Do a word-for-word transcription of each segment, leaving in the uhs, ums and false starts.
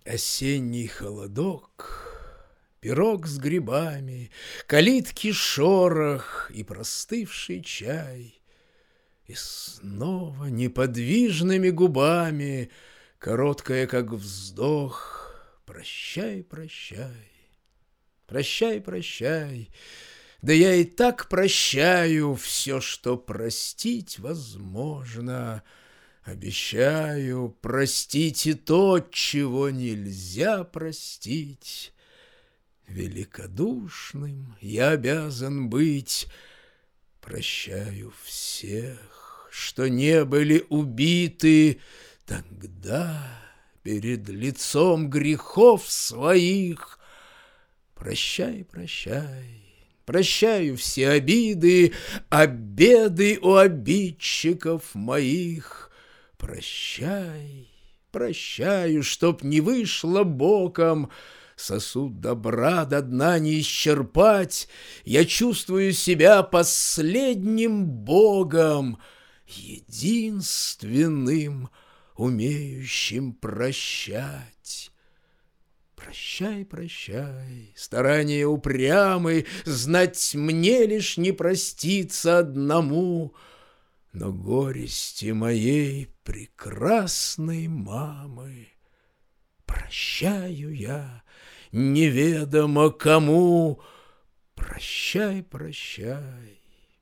Осенний холодок, пирог с грибами, калитки шорох и простывший чай. И снова неподвижными губами, короткая, как вздох, прощай, прощай, прощай, прощай. Да я и так прощаю все, что простить возможно. Обещаю простить и то, чего нельзя простить. Великодушным я обязан быть. Прощаю всех, что не были убиты тогда перед лицом грехов своих. Прощай, прощай. Прощаю все обиды, обеды у обидчиков моих. Прощай, прощаю, чтоб не вышло боком, сосуд добра до дна не исчерпать. Я чувствую себя последним богом, единственным, умеющим прощать. Прощай, прощай, старания упрямы, знать мне лишь не проститься одному. Но горести моей прекрасной мамы прощаю я неведомо кому. Прощай, прощай,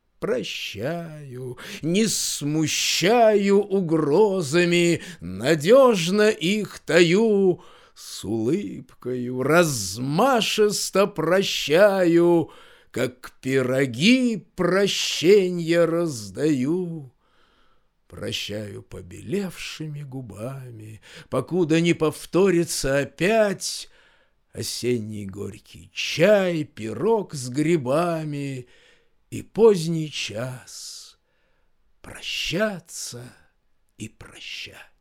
прощаю, не смущаю угрозами, надежно их таю. С улыбкою размашисто прощаю, как пироги прощенья раздаю. Прощаю побелевшими губами, покуда не повторится опять осенний горький чай, пирог с грибами и поздний час прощаться и прощать.